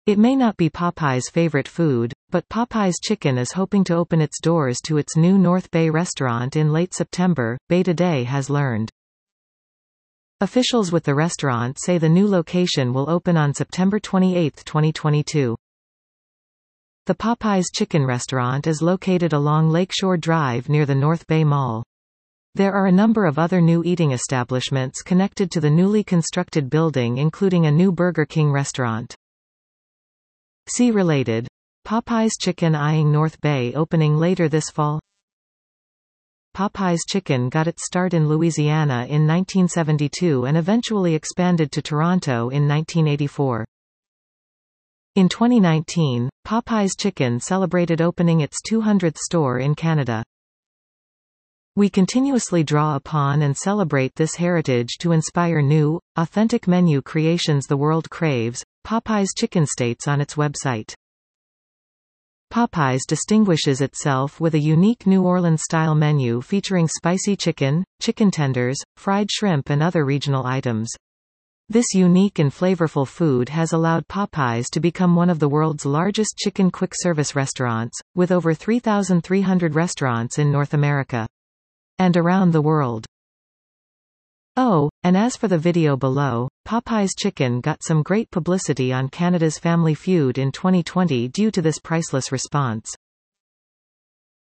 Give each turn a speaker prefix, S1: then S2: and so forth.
S1: It may not be Popeye's favorite food, but Popeye's Chicken is hoping to open its doors to its new North Bay restaurant in late September, Bay Today has learned. Officials with the restaurant say the new location will open on September 28, 2022. The Popeye's Chicken restaurant is located along Lakeshore Drive near the North Bay Mall. There are a number of other new eating establishments connected to the newly constructed building, including a new Burger King restaurant. See related. Popeye's Chicken eyeing North Bay opening later this fall. Popeye's Chicken got its start in Louisiana in 1972 and eventually expanded to Toronto in 1984. In 2019, Popeye's Chicken celebrated opening its 200th store in Canada. We continuously draw upon and celebrate this heritage to inspire new, authentic menu creations the world craves, Popeye's Chicken states on its website. Popeye's distinguishes itself with a unique New Orleans-style menu featuring spicy chicken, chicken tenders, fried shrimp and other regional items. This unique and flavorful food has allowed Popeye's to become one of the world's largest chicken quick-service restaurants, with over 3,300 restaurants in North America and around the world. Oh, and as for the video below, Popeye's Chicken got some great publicity on Canada's Family Feud in 2020 due to this priceless response.